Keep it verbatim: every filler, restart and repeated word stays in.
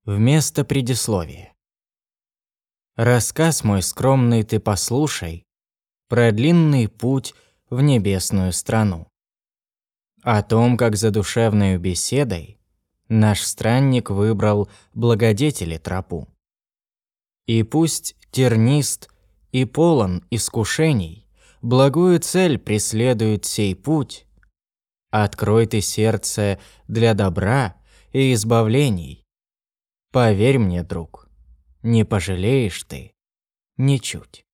Вместо предисловия. Рассказ мой скромный ты послушай про длинный путь в небесную страну. О том, как за душевною беседой наш странник выбрал благодетели тропу. И пусть тернист и полон искушений, благую цель преследует сей путь. Открой ты сердце для добра и избавлений. Поверь мне, друг, не пожалеешь ты ничуть.